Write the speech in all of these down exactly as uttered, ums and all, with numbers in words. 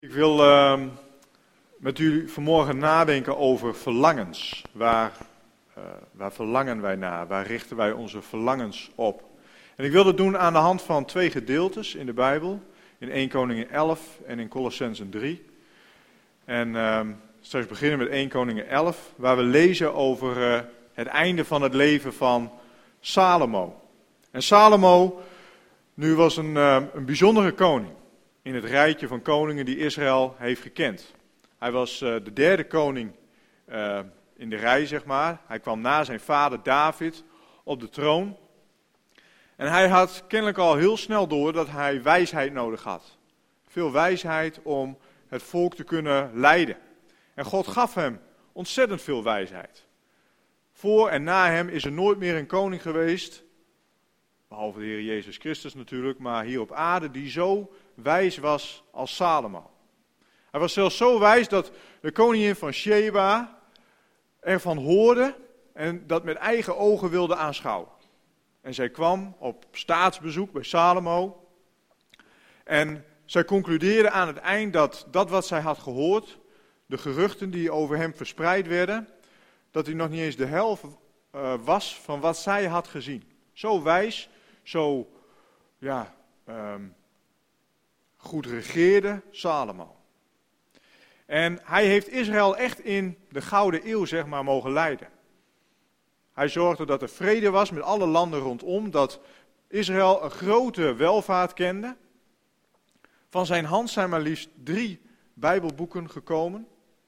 Ik wil uh, met u vanmorgen nadenken over verlangens. Waar, uh, waar verlangen wij naar? Waar richten wij onze verlangens op? En ik wil dat doen aan de hand van twee gedeeltes in de Bijbel. In Eerste Koningen elf en in Kolossenzen drie. En uh, straks beginnen met Eerste Koningen elf, waar we lezen over uh, het einde van het leven van Salomo. En Salomo, nu was een, uh, een bijzondere koning in het rijtje van koningen die Israël heeft gekend. Hij was uh, de derde koning uh, in de rij, zeg maar. Hij kwam na zijn vader David op de troon. En hij had kennelijk al heel snel door dat hij wijsheid nodig had. Veel wijsheid om het volk te kunnen leiden. En God gaf hem ontzettend veel wijsheid. Voor en na hem is er nooit meer een koning geweest, behalve de Heer Jezus Christus natuurlijk, maar hier op aarde die zo wijs was als Salomo. Hij was zelfs zo wijs dat de koningin van Sheba ervan hoorde en dat met eigen ogen wilde aanschouwen. En zij kwam op staatsbezoek bij Salomo en zij concludeerde aan het eind dat dat wat zij had gehoord, de geruchten die over hem verspreid werden, dat hij nog niet eens de helft uh, was van wat zij had gezien. Zo wijs, zo ja, um, goed regeerde Salomo. En hij heeft Israël echt in de Gouden Eeuw, zeg maar, mogen leiden. Hij zorgde dat er vrede was met alle landen rondom, dat Israël een grote welvaart kende. Van zijn hand zijn maar liefst drie Bijbelboeken gekomen.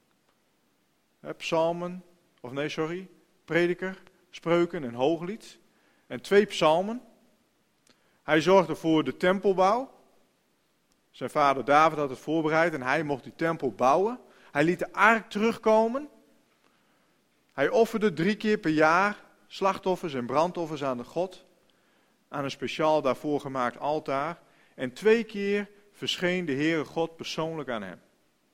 Psalmen, of nee, sorry, Prediker, Spreuken en Hooglied. En twee psalmen. Hij zorgde voor de tempelbouw. Zijn vader David had het voorbereid en hij mocht die tempel bouwen. Hij liet de ark terugkomen. Hij offerde drie keer per jaar slachtoffers en brandoffers aan de God. Aan een speciaal daarvoor gemaakt altaar. En twee keer verscheen de Heere God persoonlijk aan hem.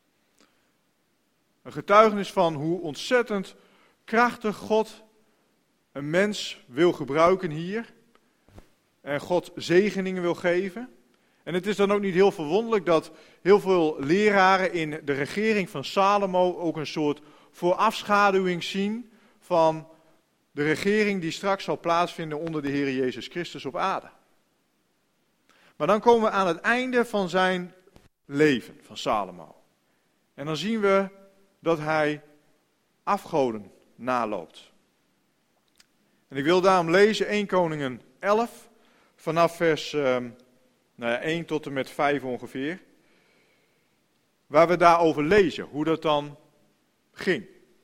Een getuigenis van hoe ontzettend krachtig God een mens wil gebruiken hier. En God zegeningen wil geven. En het is dan ook niet heel verwonderlijk dat heel veel leraren in de regering van Salomo ook een soort voorafschaduwing zien van de regering die straks zal plaatsvinden onder de Heer Jezus Christus op aarde. Maar dan komen we aan het einde van zijn leven, van Salomo. En dan zien we dat hij afgoden naloopt. En ik wil daarom lezen Eerste Koningen elf, vanaf vers uh, nou ja, één tot en met vijf ongeveer. Waar we daarover lezen, hoe dat dan ging.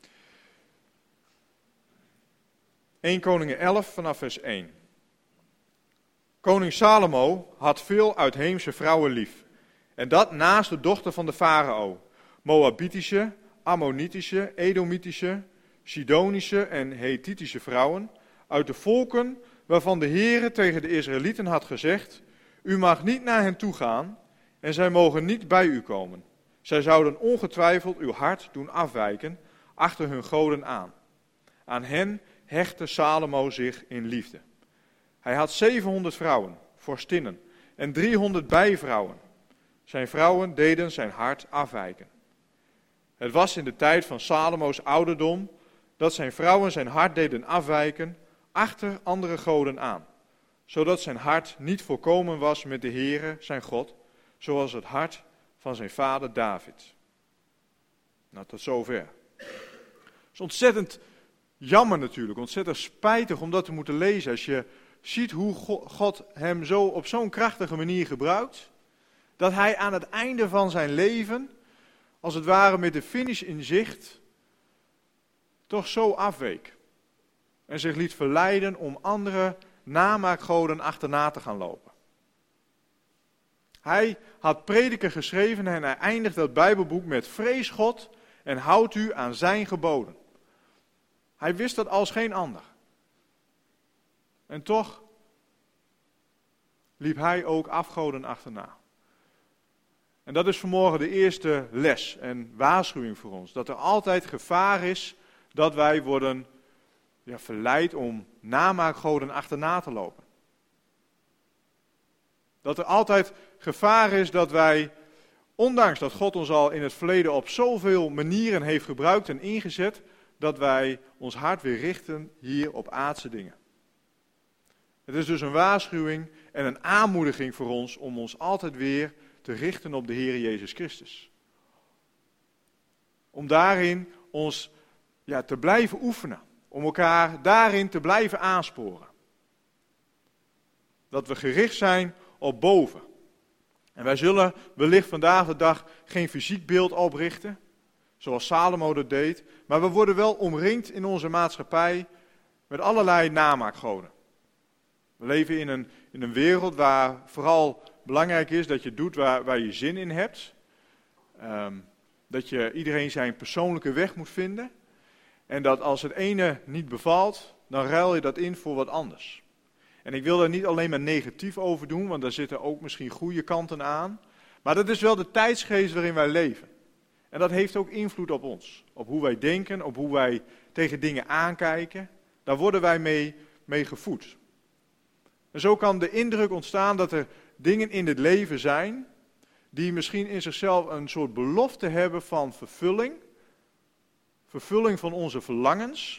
Eerste Koningen elf, vanaf vers één. Koning Salomo had veel uitheemse vrouwen lief. En dat naast de dochter van de farao. Moabitische, Ammonitische, Edomitische, Sidonische en Hethitische vrouwen. Uit de volken waarvan de Heere tegen de Israëlieten had gezegd: u mag niet naar hen toe gaan en zij mogen niet bij u komen. Zij zouden ongetwijfeld uw hart doen afwijken achter hun goden aan. Aan hen hechtte Salomo zich in liefde. Hij had zevenhonderd vrouwen, vorstinnen, en driehonderd bijvrouwen. Zijn vrouwen deden zijn hart afwijken. Het was in de tijd van Salomo's ouderdom dat zijn vrouwen zijn hart deden afwijken achter andere goden aan, zodat zijn hart niet volkomen was met de Heere, zijn God, zoals het hart van zijn vader David. Nou, tot zover. Het is ontzettend jammer natuurlijk, ontzettend spijtig om dat te moeten lezen, als je ziet hoe God hem zo op zo'n krachtige manier gebruikt, dat hij aan het einde van zijn leven, als het ware met de finish in zicht, toch zo afweek. En zich liet verleiden om andere namaakgoden achterna te gaan lopen. Hij had Prediker geschreven en hij eindigt dat Bijbelboek met: vrees God en houd u aan zijn geboden. Hij wist dat als geen ander. En toch liep hij ook afgoden achterna. En dat is vanmorgen de eerste les en waarschuwing voor ons. Dat er altijd gevaar is dat wij worden ja, verleid om namaakgoden achterna te lopen. Dat er altijd gevaar is dat wij Ondanks dat God ons al in het verleden op zoveel manieren heeft gebruikt en ingezet, dat wij ons hart weer richten hier op aardse dingen. Het is dus een waarschuwing en een aanmoediging voor ons om ons altijd weer te richten op de Heer Jezus Christus. Om daarin ons ja, te blijven oefenen. Om elkaar daarin te blijven aansporen. Dat we gericht zijn op boven. En wij zullen wellicht vandaag de dag geen fysiek beeld oprichten, zoals Salomo dat deed. Maar we worden wel omringd in onze maatschappij met allerlei namaakgoden. We leven in een, in een wereld waar vooral belangrijk is dat je doet waar, waar je zin in hebt. Um, dat je iedereen zijn persoonlijke weg moet vinden. En dat als het ene niet bevalt, dan ruil je dat in voor wat anders. En ik wil daar niet alleen maar negatief over doen, want daar zitten ook misschien goede kanten aan. Maar dat is wel de tijdsgeest waarin wij leven. En dat heeft ook invloed op ons. Op hoe wij denken, op hoe wij tegen dingen aankijken. Daar worden wij mee, mee gevoed. En zo kan de indruk ontstaan dat er dingen in het leven zijn die misschien in zichzelf een soort belofte hebben van vervulling. Vervulling van onze verlangens.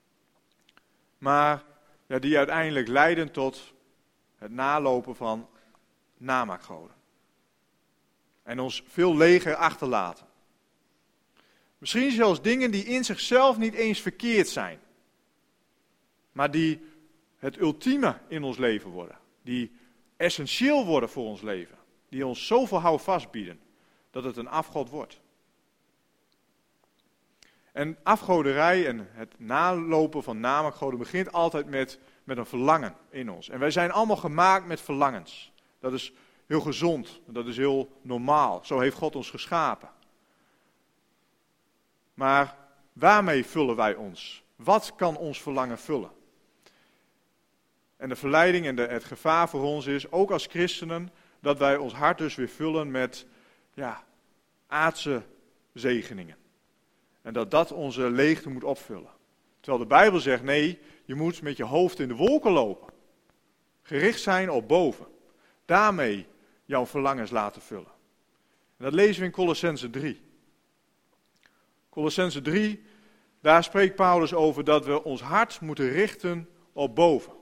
Maar ja, die uiteindelijk leiden tot het nalopen van namaakgoden. En ons veel leger achterlaten. Misschien zelfs dingen die in zichzelf niet eens verkeerd zijn. Maar die het ultieme in ons leven worden. Die essentieel worden voor ons leven. Die ons zoveel houvast bieden. Dat het een afgod wordt. En afgoderij en het nalopen van namaakgoden begint altijd met, met een verlangen in ons. En wij zijn allemaal gemaakt met verlangens. Dat is heel gezond. Dat is heel normaal. Zo heeft God ons geschapen. Maar waarmee vullen wij ons? Wat kan ons verlangen vullen? En de verleiding en de, het gevaar voor ons is, ook als christenen, dat wij ons hart dus weer vullen met ja, aardse zegeningen. En dat dat onze leegte moet opvullen. Terwijl de Bijbel zegt, nee, je moet met je hoofd in de wolken lopen. Gericht zijn op boven. Daarmee jouw verlangens laten vullen. En dat lezen we in Kolossenzen drie. Kolossenzen drie, daar spreekt Paulus over dat we ons hart moeten richten op boven.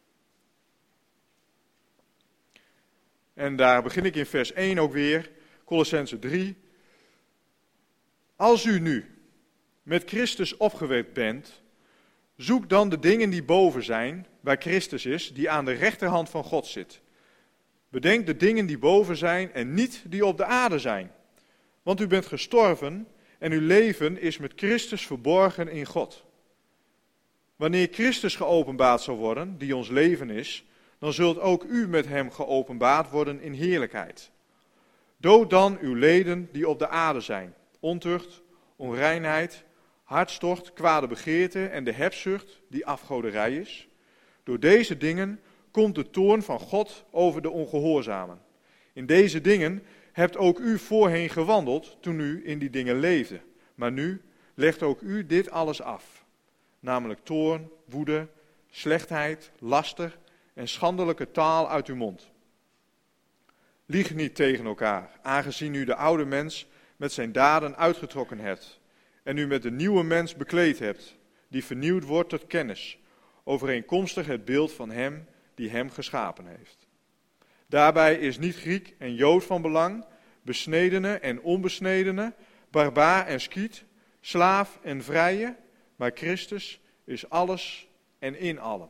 En daar begin ik in vers één ook weer, Kolossenzen drie. Als u nu met Christus opgewekt bent, zoek dan de dingen die boven zijn, waar Christus is, die aan de rechterhand van God zit. Bedenk de dingen die boven zijn en niet die op de aarde zijn. Want u bent gestorven en uw leven is met Christus verborgen in God. Wanneer Christus geopenbaard zal worden, die ons leven is, dan zult ook u met hem geopenbaard worden in heerlijkheid. Dood dan uw leden die op de aarde zijn, ontucht, onreinheid, hartstocht, kwade begeerte en de hebzucht, die afgoderij is. Door deze dingen komt de toorn van God over de ongehoorzamen. In deze dingen hebt ook u voorheen gewandeld toen u in die dingen leefde. Maar nu legt ook u dit alles af. Namelijk toorn, woede, slechtheid, laster en schandelijke taal uit uw mond. Lieg niet tegen elkaar, aangezien u de oude mens met zijn daden uitgetrokken hebt en u met de nieuwe mens bekleed hebt, die vernieuwd wordt tot kennis, overeenkomstig het beeld van hem die hem geschapen heeft. Daarbij is niet Griek en Jood van belang, besnedene en onbesnedene, barbaar en skiet, slaaf en vrije, maar Christus is alles en in allen.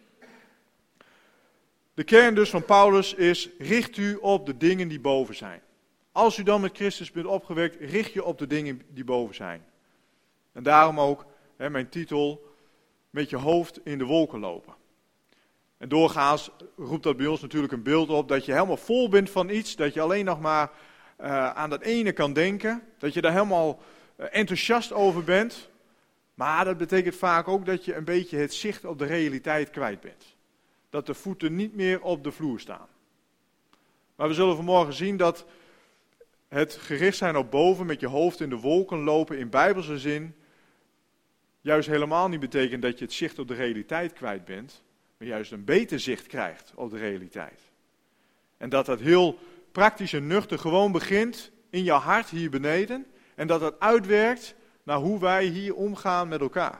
De kern dus van Paulus is, richt u op de dingen die boven zijn. Als u dan met Christus bent opgewekt, richt je op de dingen die boven zijn. En daarom ook hè, mijn titel, met je hoofd in de wolken lopen. En doorgaans roept dat bij ons natuurlijk een beeld op dat je helemaal vol bent van iets, dat je alleen nog maar uh, aan dat ene kan denken, dat je daar helemaal uh, enthousiast over bent. Maar dat betekent vaak ook dat je een beetje het zicht op de realiteit kwijt bent. Dat de voeten niet meer op de vloer staan. Maar we zullen vanmorgen zien dat het gericht zijn op boven, met je hoofd in de wolken lopen in bijbelse zin, juist helemaal niet betekent dat je het zicht op de realiteit kwijt bent, maar juist een beter zicht krijgt op de realiteit. En dat dat heel praktisch en nuchter gewoon begint in jouw hart hier beneden en dat dat uitwerkt naar hoe wij hier omgaan met elkaar.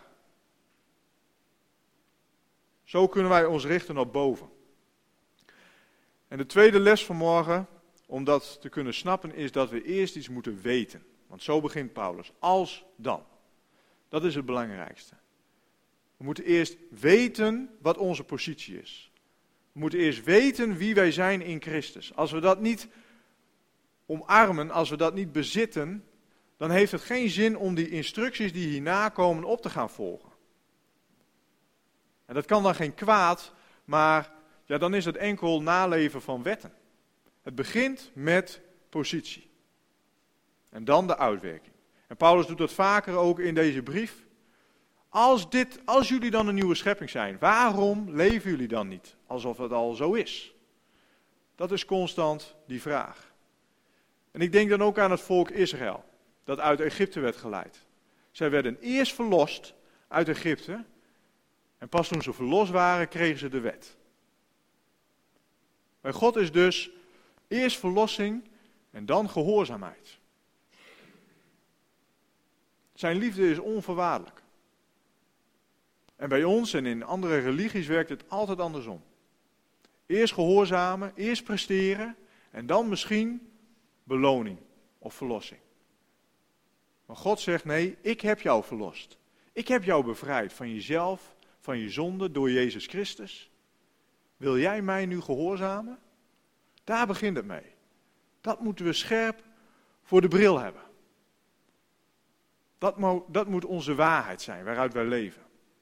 Zo kunnen wij ons richten op boven. En de tweede les van morgen, om dat te kunnen snappen, is dat we eerst iets moeten weten. Want zo begint Paulus. Als dan. Dat is het belangrijkste. We moeten eerst weten wat onze positie is. We moeten eerst weten wie wij zijn in Christus. Als we dat niet omarmen, als we dat niet bezitten, dan heeft het geen zin om die instructies die hierna komen op te gaan volgen. En dat kan dan geen kwaad, maar ja, dan is het enkel naleven van wetten. Het begint met positie. En dan de uitwerking. En Paulus doet dat vaker ook in deze brief. Als, dit, als jullie dan een nieuwe schepping zijn, waarom leven jullie dan niet alsof het al zo is? Dat is constant die vraag. En ik denk dan ook aan het volk Israël, dat uit Egypte werd geleid. Zij werden eerst verlost uit Egypte. En pas toen ze verlost waren, kregen ze de wet. Bij God is dus eerst verlossing en dan gehoorzaamheid. Zijn liefde is onvoorwaardelijk. En bij ons en in andere religies werkt het altijd andersom. Eerst gehoorzamen, eerst presteren en dan misschien beloning of verlossing. Maar God zegt nee, ik heb jou verlost. Ik heb jou bevrijd van jezelf, van je zonde door Jezus Christus. Wil jij mij nu gehoorzamen? Daar begint het mee. Dat moeten we scherp voor de bril hebben. Dat, mo- dat moet onze waarheid zijn, waaruit wij leven.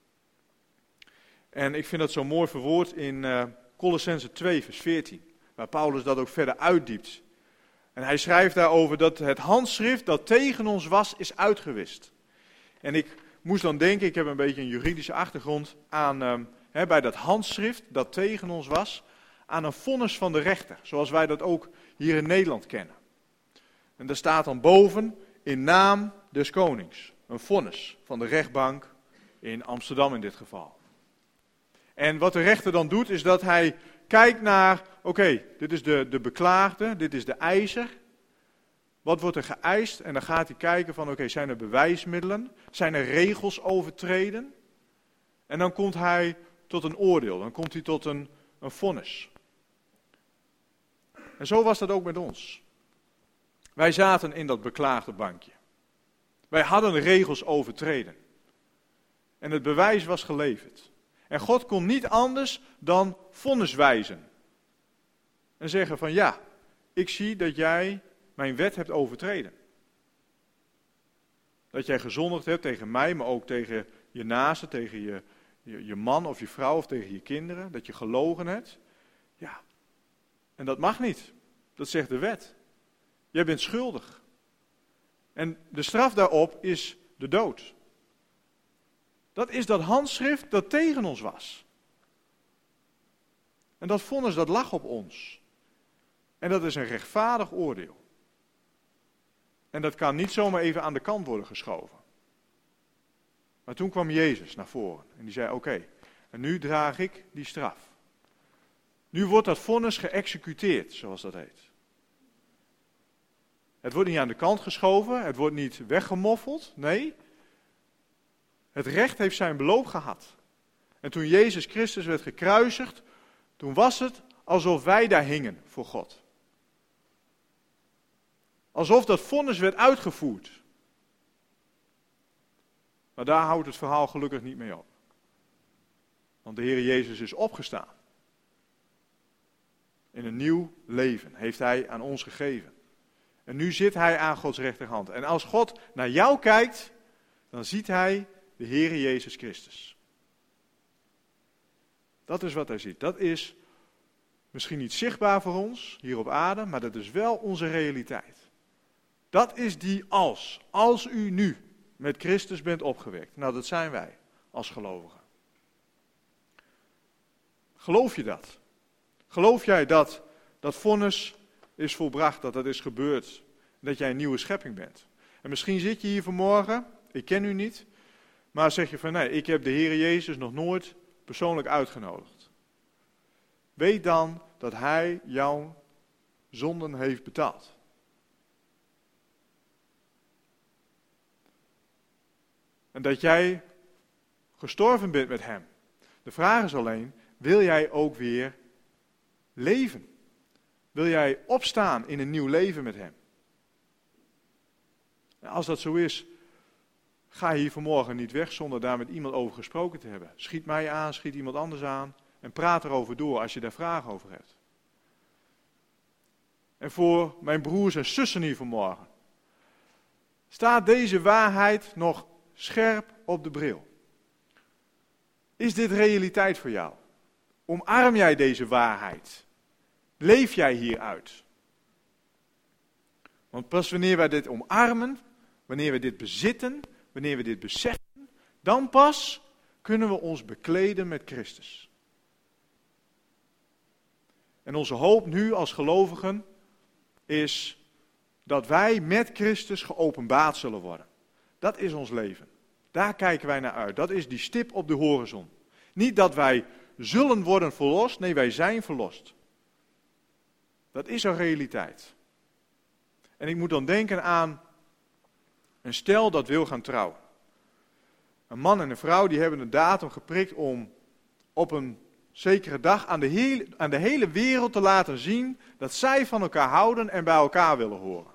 En ik vind dat zo mooi verwoord in uh, Kolossenzen twee, vers veertien. Waar Paulus dat ook verder uitdiept. En hij schrijft daarover dat het handschrift dat tegen ons was, is uitgewist. En ik moest dan denken, ik heb een beetje een juridische achtergrond, aan uh, hè, bij dat handschrift dat tegen ons was, aan een vonnis van de rechter. Zoals wij dat ook hier in Nederland kennen. En daar staat dan boven, in naam des konings. Een vonnis van de rechtbank in Amsterdam in dit geval. En wat de rechter dan doet, is dat hij kijkt naar, oké, okay, dit is de, de beklaagde, dit is de eiser. Wat wordt er geëist? En dan gaat hij kijken van, oké, okay, zijn er bewijsmiddelen? Zijn er regels overtreden? En dan komt hij tot een oordeel, dan komt hij tot een, een vonnis. En zo was dat ook met ons. Wij zaten in dat beklaagde bankje. Wij hadden de regels overtreden. En het bewijs was geleverd. En God kon niet anders dan vonnis wijzen. En zeggen van ja, ik zie dat jij mijn wet hebt overtreden. Dat jij gezondigd hebt tegen mij, maar ook tegen je naaste, tegen je, je, je man of je vrouw of tegen je kinderen. Dat je gelogen hebt. Ja, en dat mag niet. Dat zegt de wet. Jij bent schuldig. En de straf daarop is de dood. Dat is dat handschrift dat tegen ons was. En dat vonnis, dat lag op ons. En dat is een rechtvaardig oordeel. En dat kan niet zomaar even aan de kant worden geschoven. Maar toen kwam Jezus naar voren. En die zei, oké, okay, en nu draag ik die straf. Nu wordt dat vonnis geëxecuteerd, zoals dat heet. Het wordt niet aan de kant geschoven, het wordt niet weggemoffeld, nee. Het recht heeft zijn beloop gehad. En toen Jezus Christus werd gekruisigd, toen was het alsof wij daar hingen voor God. Alsof dat vonnis werd uitgevoerd. Maar daar houdt het verhaal gelukkig niet mee op. Want de Heer Jezus is opgestaan. In een nieuw leven heeft Hij aan ons gegeven. En nu zit Hij aan Gods rechterhand. En als God naar jou kijkt, dan ziet Hij de Heer Jezus Christus. Dat is wat Hij ziet. Dat is misschien niet zichtbaar voor ons, hier op aarde, maar dat is wel onze realiteit. Dat is die als. Als u nu met Christus bent opgewekt. Nou, dat zijn wij als gelovigen. Geloof je dat? Geloof jij dat dat vonnis is volbracht, dat dat is gebeurd, dat jij een nieuwe schepping bent? En misschien zit je hier vanmorgen, ik ken u niet, maar zeg je van nee, ik heb de Heer Jezus nog nooit persoonlijk uitgenodigd. Weet dan dat Hij jouw zonden heeft betaald. En dat jij gestorven bent met hem. De vraag is alleen, wil jij ook weer leven? Wil jij opstaan in een nieuw leven met hem? En als dat zo is, ga hier vanmorgen niet weg zonder daar met iemand over gesproken te hebben. Schiet mij aan, schiet iemand anders aan en praat erover door als je daar vragen over hebt. En voor mijn broers en zussen hier vanmorgen, staat deze waarheid nog scherp op de bril? Is dit realiteit voor jou? Omarm jij deze waarheid? Leef jij hieruit? Want pas wanneer wij dit omarmen, wanneer we dit bezitten, wanneer we dit beseffen, dan pas kunnen we ons bekleden met Christus. En onze hoop nu als gelovigen is dat wij met Christus geopenbaard zullen worden. Dat is ons leven. Daar kijken wij naar uit. Dat is die stip op de horizon. Niet dat wij zullen worden verlost, nee, wij zijn verlost. Dat is een realiteit. En ik moet dan denken aan een stel dat wil gaan trouwen. Een man en een vrouw die hebben een datum geprikt om op een zekere dag aan de, hele, aan de hele wereld te laten zien dat zij van elkaar houden en bij elkaar willen horen.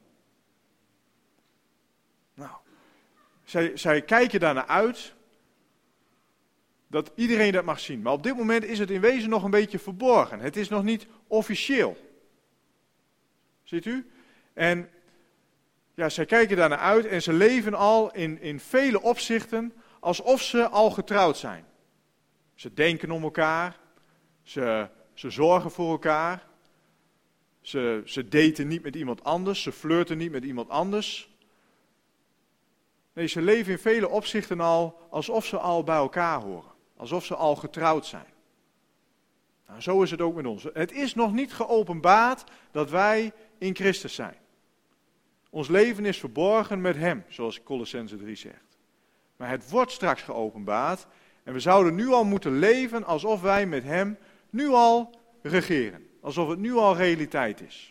Nou, zij, zij kijken daarnaar uit dat iedereen dat mag zien. Maar op dit moment is het in wezen nog een beetje verborgen. Het is nog niet officieel. Ziet u? En ja, zij kijken daarnaar uit en ze leven al in, in vele opzichten alsof ze al getrouwd zijn. Ze denken om elkaar, ze, ze zorgen voor elkaar, ze, ze daten niet met iemand anders, ze flirten niet met iemand anders. Nee, ze leven in vele opzichten al alsof ze al bij elkaar horen, alsof ze al getrouwd zijn. Nou, zo is het ook met ons. Het is nog niet geopenbaard dat wij in Christus zijn. Ons leven is verborgen met hem, zoals Kolossenzen drie zegt. Maar het wordt straks geopenbaard en we zouden nu al moeten leven alsof wij met hem nu al regeren. Alsof het nu al realiteit is.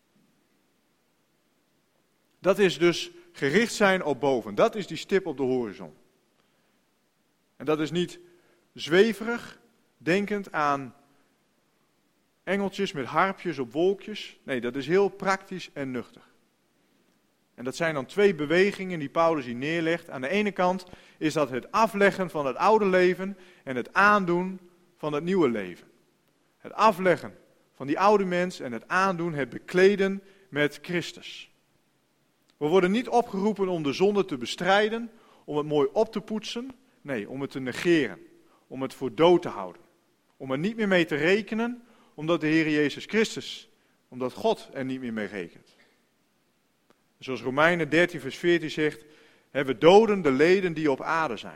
Dat is dus gericht zijn op boven. Dat is die stip op de horizon. En dat is niet zweverig, denkend aan engeltjes met harpjes op wolkjes. Nee, dat is heel praktisch en nuchter. En dat zijn dan twee bewegingen die Paulus hier neerlegt. Aan de ene kant is dat het afleggen van het oude leven en het aandoen van het nieuwe leven. Het afleggen van die oude mens en het aandoen, het bekleden met Christus. We worden niet opgeroepen om de zonde te bestrijden, om het mooi op te poetsen. Nee, om het te negeren, om het voor dood te houden. Om er niet meer mee te rekenen, omdat de Heer Jezus Christus, omdat God er niet meer mee rekent. Zoals Romeinen dertien vers veertien zegt, we doden de leden die op aarde zijn.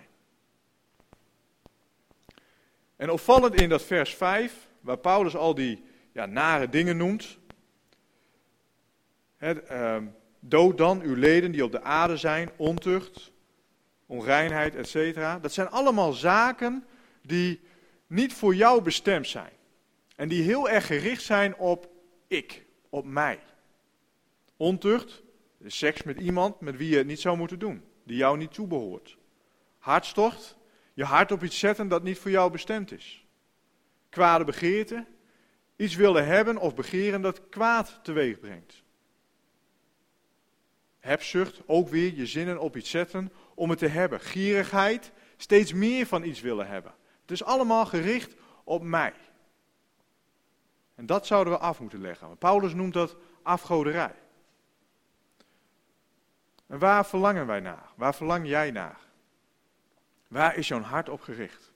En opvallend in dat vers vijf, waar Paulus al die ja, nare dingen noemt. Het, uh, dood dan uw leden die op de aarde zijn, ontucht, onreinheid, et cetera. Dat zijn allemaal zaken die niet voor jou bestemd zijn. En die heel erg gericht zijn op ik, op mij. Ontucht, seks met iemand met wie je het niet zou moeten doen, die jou niet toebehoort. Hartstocht, je hart op iets zetten dat niet voor jou bestemd is. Kwade begeerte, iets willen hebben of begeren dat kwaad teweeg brengt. Hebzucht, ook weer je zinnen op iets zetten om het te hebben. Gierigheid, steeds meer van iets willen hebben. Het is allemaal gericht op mij. En dat zouden we af moeten leggen. Paulus noemt dat afgoderij. En waar verlangen wij naar? Waar verlang jij naar? Waar is jouw hart op gericht?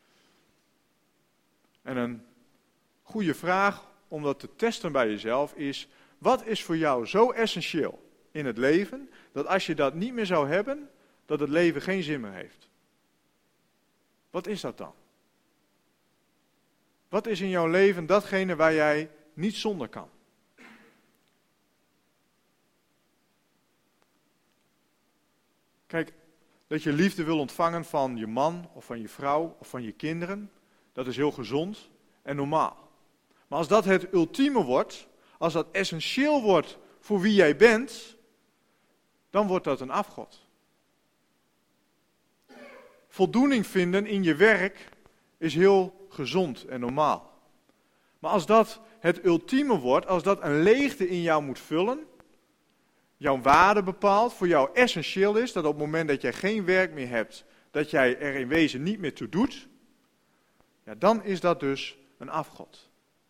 En een goede vraag om dat te testen bij jezelf is, wat is voor jou zo essentieel in het leven, dat als je dat niet meer zou hebben, dat het leven geen zin meer heeft? Wat is dat dan? Wat is in jouw leven datgene waar jij niet zonder kan? Kijk, dat je liefde wil ontvangen van je man of van je vrouw of van je kinderen, dat is heel gezond en normaal. Maar als dat het ultieme wordt, als dat essentieel wordt voor wie jij bent, dan wordt dat een afgod. voldoening vinden in je werk is heel gezond en normaal. Maar als dat het ultieme wordt, als dat een leegte in jou moet vullen, jouw waarde bepaalt, voor jou essentieel is, dat op het moment dat jij geen werk meer hebt, dat jij er in wezen niet meer toe doet, ja, dan is dat dus een afgod.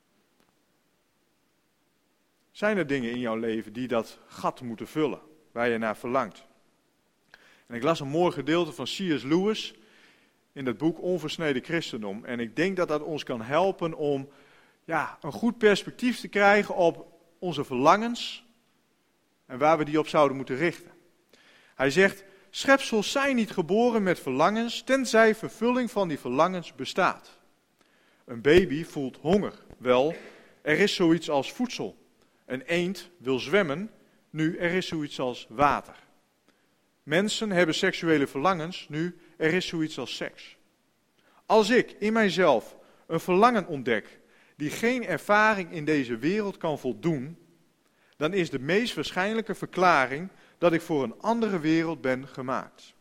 Zijn er dingen in jouw leven die dat gat moeten vullen, waar je naar verlangt? En ik las een mooi gedeelte van C S Lewis in het boek Onversneden Christendom. En ik denk dat dat ons kan helpen om ja, een goed perspectief te krijgen op onze verlangens en waar we die op zouden moeten richten. Hij zegt, schepsels zijn niet geboren met verlangens, tenzij vervulling van die verlangens bestaat. Een baby voelt honger. Wel, er is zoiets als voedsel. Een eend wil zwemmen, nu er is zoiets als water. Mensen hebben seksuele verlangens, nu er is zoiets als seks. Als ik in mijzelf een verlangen ontdek die geen ervaring in deze wereld kan voldoen, dan is de meest waarschijnlijke verklaring dat ik voor een andere wereld ben gemaakt.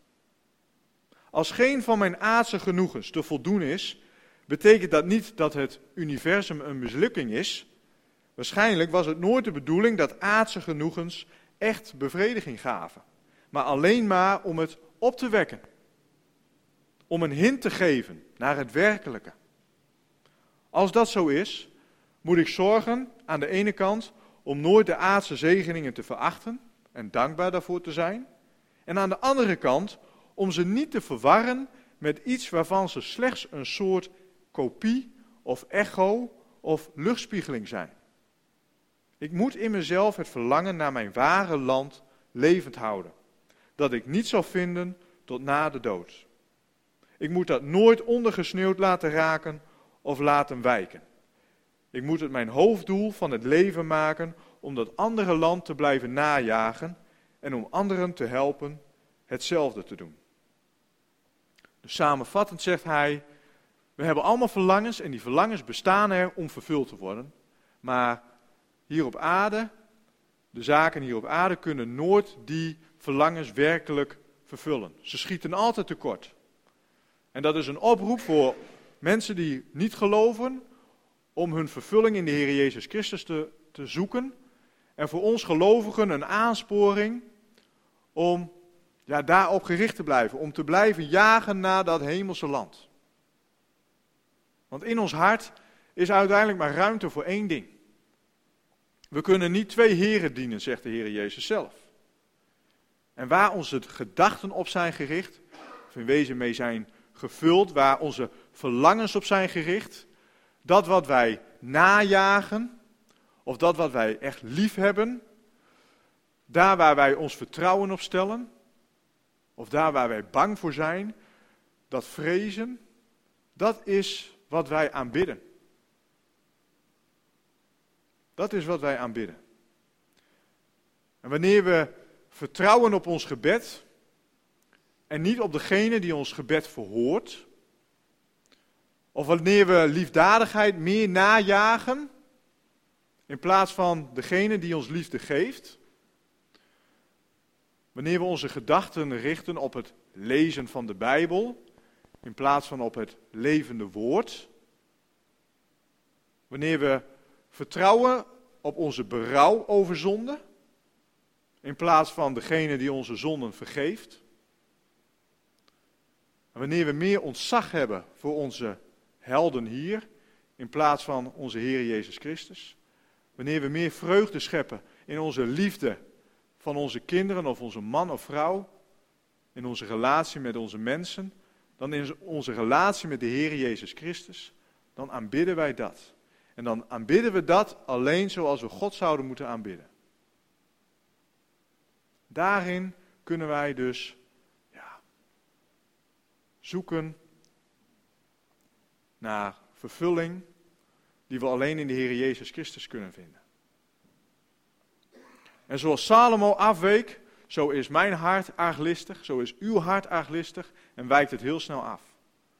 Als geen van mijn aardse genoegens te voldoen is, betekent dat niet dat het universum een mislukking is. Waarschijnlijk was het nooit de bedoeling dat aardse genoegens echt bevrediging gaven, maar alleen maar om het op te wekken. Om een hint te geven naar het werkelijke. Als dat zo is, moet ik zorgen aan de ene kant om nooit de aardse zegeningen te verachten en dankbaar daarvoor te zijn. En aan de andere kant om ze niet te verwarren met iets waarvan ze slechts een soort kopie of echo of luchtspiegeling zijn. Ik moet in mezelf het verlangen naar mijn ware land levend houden, dat ik niet zal vinden tot na de dood. Ik moet dat nooit ondergesneeuwd laten raken of laten wijken. Ik moet het mijn hoofddoel van het leven maken om dat andere land te blijven najagen en om anderen te helpen hetzelfde te doen. Dus samenvattend zegt hij, we hebben allemaal verlangens en die verlangens bestaan er om vervuld te worden. Maar hier op aarde, de zaken hier op aarde kunnen nooit die verlangens werkelijk vervullen. Ze schieten altijd tekort. En dat is een oproep voor mensen die niet geloven, om hun vervulling in de Heer Jezus Christus te, te zoeken. En voor ons gelovigen een aansporing om ja, daarop gericht te blijven. Om te blijven jagen naar dat hemelse land. Want in ons hart is uiteindelijk maar ruimte voor één ding. We kunnen niet twee heren dienen, zegt de Heer Jezus zelf. En waar onze gedachten op zijn gericht, of in wezen mee zijn gevuld, waar onze verlangens op zijn gericht, dat wat wij najagen, of dat wat wij echt lief hebben, daar waar wij ons vertrouwen op stellen, of daar waar wij bang voor zijn, dat vrezen, dat is wat wij aanbidden. Dat is wat wij aanbidden. En wanneer we vertrouwen op ons gebed en niet op degene die ons gebed verhoort, of wanneer we liefdadigheid meer najagen in plaats van degene die ons liefde geeft, wanneer we onze gedachten richten op het lezen van de Bijbel in plaats van op het levende woord, wanneer we vertrouwen op onze berouw over zonde in plaats van degene die onze zonden vergeeft, en wanneer we meer ontzag hebben voor onze helden hier, in plaats van onze Heer Jezus Christus. Wanneer we meer vreugde scheppen in onze liefde van onze kinderen of onze man of vrouw, in onze relatie met onze mensen, dan in onze relatie met de Heer Jezus Christus, dan aanbidden wij dat. En dan aanbidden we dat alleen zoals we God zouden moeten aanbidden. Daarin kunnen wij dus ja, zoeken naar vervulling die we alleen in de Heer Jezus Christus kunnen vinden. En zoals Salomo afweek, zo is mijn hart arglistig, zo is uw hart arglistig en wijkt het heel snel af.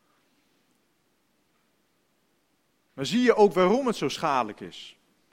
Maar zie je ook waarom het zo schadelijk is?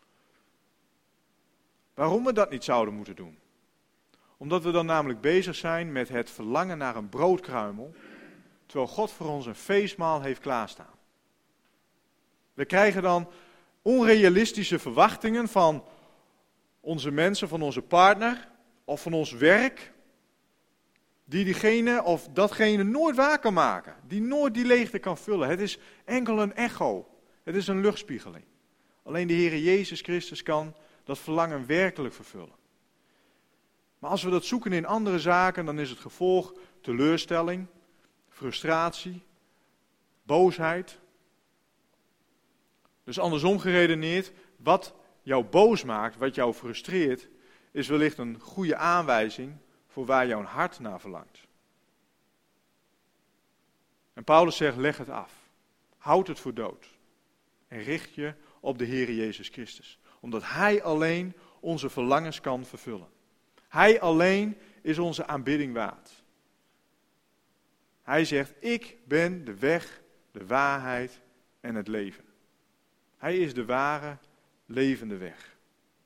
Waarom we dat niet zouden moeten doen? Omdat we dan namelijk bezig zijn met het verlangen naar een broodkruimel, terwijl God voor ons een feestmaal heeft klaarstaan. We krijgen dan onrealistische verwachtingen van onze mensen, van onze partner of van ons werk, die diegene of datgene nooit waar kan maken, die nooit die leegte kan vullen. Het is enkel een echo, het is een luchtspiegeling. Alleen de Heer Jezus Christus kan dat verlangen werkelijk vervullen. Maar als we dat zoeken in andere zaken, dan is het gevolg teleurstelling, frustratie, boosheid. Dus andersom geredeneerd, wat jou boos maakt, wat jou frustreert, is wellicht een goede aanwijzing voor waar jouw hart naar verlangt. En Paulus zegt, leg het af. Houd het voor dood. En richt je op de Heer Jezus Christus. Omdat Hij alleen onze verlangens kan vervullen. Hij alleen is onze aanbidding waard. Hij zegt, ik ben de weg, de waarheid en het leven. Hij is de ware, levende weg.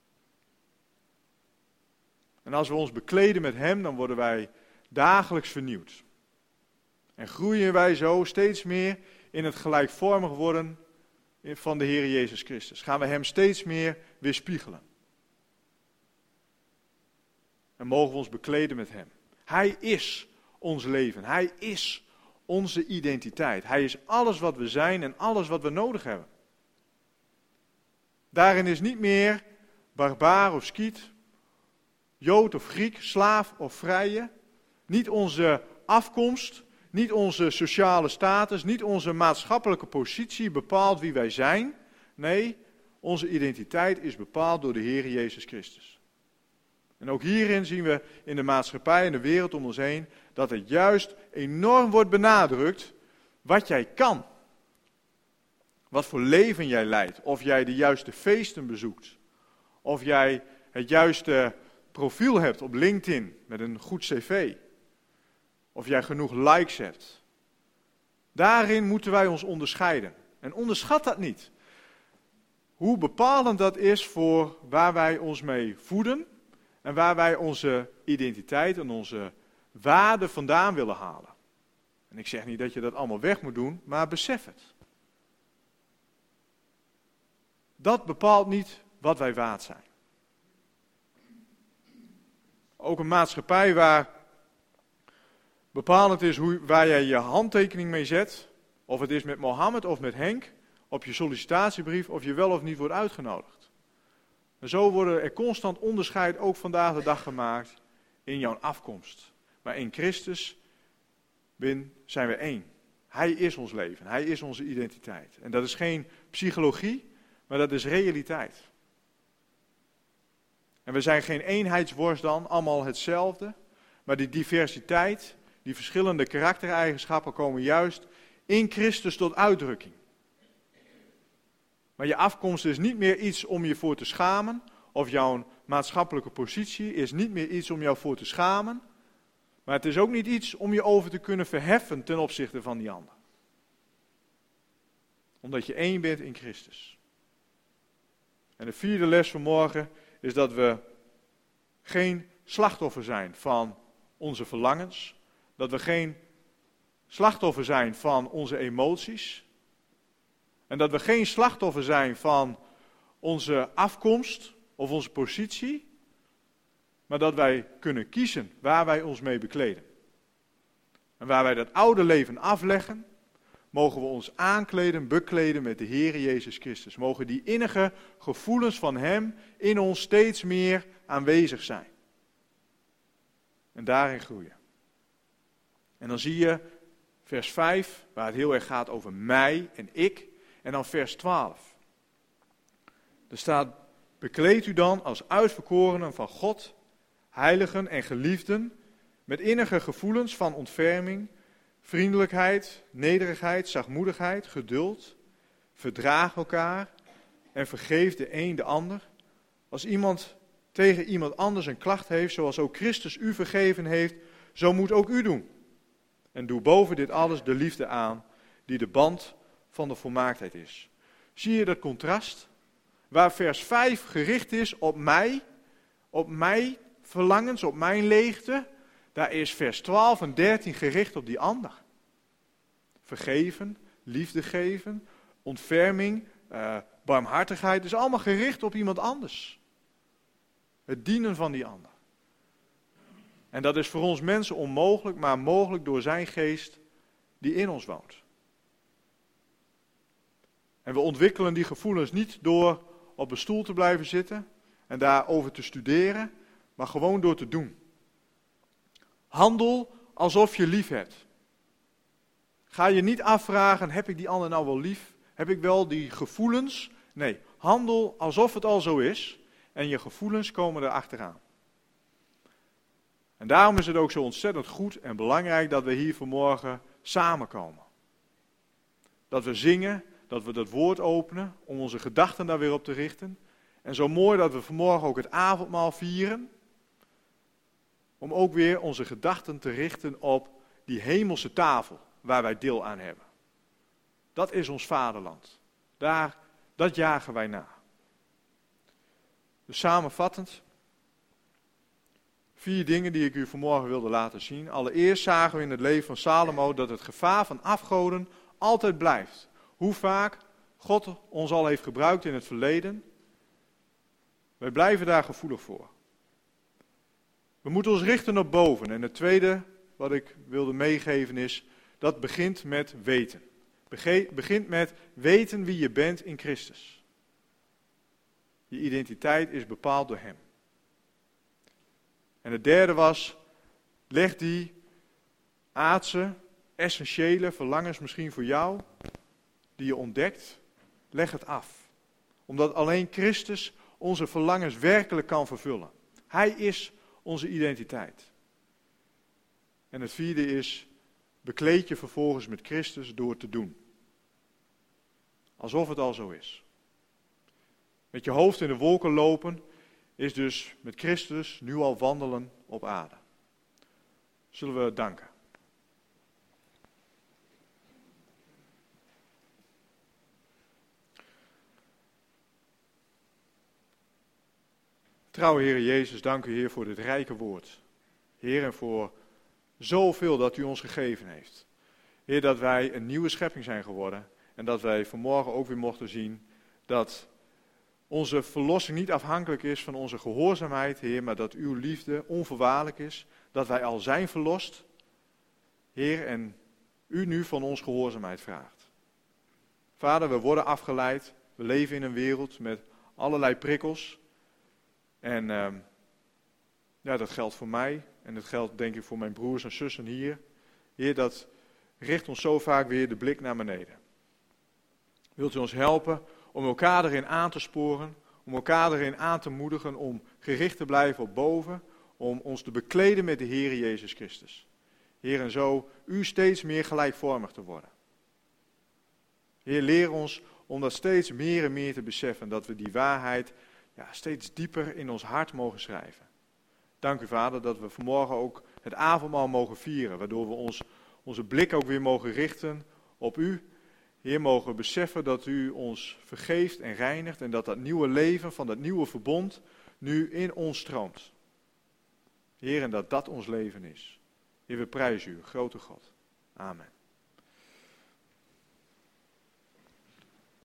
En als we ons bekleden met Hem, dan worden wij dagelijks vernieuwd. En groeien wij zo steeds meer in het gelijkvormig worden van de Heer Jezus Christus. Gaan we Hem steeds meer weerspiegelen. En mogen we ons bekleden met Hem. Hij is ons leven. Hij is onze identiteit. Hij is alles wat we zijn en alles wat we nodig hebben. Daarin is niet meer barbaar of skiet, Jood of Griek, slaaf of vrije. Niet onze afkomst, niet onze sociale status, niet onze maatschappelijke positie bepaalt wie wij zijn. Nee, onze identiteit is bepaald door de Heer Jezus Christus. En ook hierin zien we in de maatschappij en de wereld om ons heen dat het juist enorm wordt benadrukt wat jij kan. Wat voor leven jij leidt. Of jij de juiste feesten bezoekt. Of jij het juiste profiel hebt op LinkedIn met een goed cv. Of jij genoeg likes hebt. Daarin moeten wij ons onderscheiden. En onderschat dat niet. Hoe bepalend dat is voor waar wij ons mee voeden. En waar wij onze identiteit en onze waarde vandaan willen halen. En ik zeg niet dat je dat allemaal weg moet doen, maar besef het. Dat bepaalt niet wat wij waard zijn. Ook een maatschappij waar bepalend is hoe, waar jij je handtekening mee zet, of het is met Mohammed of met Henk, op je sollicitatiebrief, of je wel of niet wordt uitgenodigd. En zo worden er constant onderscheid ook vandaag de dag gemaakt in jouw afkomst. Maar in Christus zijn we één. Hij is ons leven, Hij is onze identiteit. En dat is geen psychologie, maar dat is realiteit. En we zijn geen eenheidsworst dan, allemaal hetzelfde. Maar die diversiteit, die verschillende karaktereigenschappen komen juist in Christus tot uitdrukking. Maar je afkomst is niet meer iets om je voor te schamen. Of jouw maatschappelijke positie is niet meer iets om jou voor te schamen. Maar het is ook niet iets om je over te kunnen verheffen ten opzichte van die ander. Omdat je één bent in Christus. En de vierde les van morgen is dat we geen slachtoffer zijn van onze verlangens. Dat we geen slachtoffer zijn van onze emoties. En dat we geen slachtoffer zijn van onze afkomst of onze positie. Maar dat wij kunnen kiezen waar wij ons mee bekleden. En waar wij dat oude leven afleggen, mogen we ons aankleden, bekleden met de Heer Jezus Christus. Mogen die innige gevoelens van Hem in ons steeds meer aanwezig zijn. En daarin groeien. En dan zie je vers vijf, waar het heel erg gaat over mij en ik. En dan vers twaalf. Er staat, bekleed u dan als uitverkorenen van God, heiligen en geliefden, met innige gevoelens van ontferming, vriendelijkheid, nederigheid, zachtmoedigheid, geduld, verdraag elkaar en vergeef de een de ander. Als iemand tegen iemand anders een klacht heeft, zoals ook Christus u vergeven heeft, zo moet ook u doen. En doe boven dit alles de liefde aan, die de band van de volmaaktheid is. Zie je dat contrast? Waar vers vijf gericht is op mij, op mijn verlangens, op mijn leegte, daar is vers twaalf en dertien gericht op die ander. vergeven, liefde geven, ontferming, uh, barmhartigheid. Het is allemaal gericht op iemand anders. Het dienen van die ander. En dat is voor ons mensen onmogelijk, maar mogelijk door zijn geest die in ons woont. En we ontwikkelen die gevoelens niet door op een stoel te blijven zitten en daarover te studeren, maar gewoon door te doen. Handel alsof je lief hebt. Ga je niet afvragen, heb ik die ander nou wel lief? Heb ik wel die gevoelens? Nee, handel alsof het al zo is en je gevoelens komen erachteraan. En daarom is het ook zo ontzettend goed en belangrijk dat we hier vanmorgen samenkomen. Dat we zingen, dat we dat woord openen om onze gedachten daar weer op te richten. En zo mooi dat we vanmorgen ook het avondmaal vieren. Om ook weer onze gedachten te richten op die hemelse tafel waar wij deel aan hebben. Dat is ons vaderland. Daar, dat jagen wij na. Dus samenvattend. Vier dingen die ik u vanmorgen wilde laten zien. Allereerst zagen we in het leven van Salomo dat het gevaar van afgoden altijd blijft. Hoe vaak God ons al heeft gebruikt in het verleden. Wij blijven daar gevoelig voor. We moeten ons richten op boven. En het tweede wat ik wilde meegeven is, dat begint met weten. Bege- begint met weten wie je bent in Christus. Je identiteit is bepaald door Hem. En het derde was, leg die aardse, essentiële verlangens misschien voor jou, die je ontdekt, leg het af. Omdat alleen Christus onze verlangens werkelijk kan vervullen. Hij is onze identiteit. En het vierde is, bekleed je vervolgens met Christus door te doen. Alsof het al zo is. Met je hoofd in de wolken lopen is dus met Christus nu al wandelen op aarde. Zullen we danken. Trouwe Heer Jezus, dank u Heer voor dit rijke woord. Heer, en voor zoveel dat u ons gegeven heeft. Heer, dat wij een nieuwe schepping zijn geworden. En dat wij vanmorgen ook weer mochten zien dat onze verlossing niet afhankelijk is van onze gehoorzaamheid, Heer, maar dat uw liefde onvoorwaardelijk is. Dat wij al zijn verlost, Heer, en u nu van ons gehoorzaamheid vraagt. Vader, we worden afgeleid. We leven in een wereld met allerlei prikkels. En uh, ja, dat geldt voor mij en dat geldt denk ik voor mijn broers en zussen hier. Heer, dat richt ons zo vaak weer de blik naar beneden. Wilt u ons helpen om elkaar erin aan te sporen, om elkaar erin aan te moedigen, om gericht te blijven op boven, om ons te bekleden met de Heer Jezus Christus. Heer, en zo u steeds meer gelijkvormig te worden. Heer, leer ons om dat steeds meer en meer te beseffen, dat we die waarheid ja, steeds dieper in ons hart mogen schrijven. Dank u, Vader, dat we vanmorgen ook het avondmaal mogen vieren, waardoor we ons, onze blik ook weer mogen richten op u. Heer, mogen beseffen dat u ons vergeeft en reinigt en dat dat nieuwe leven van dat nieuwe verbond nu in ons stroomt. Heer, en dat dat ons leven is. Heer, we prijzen u, grote God. Amen.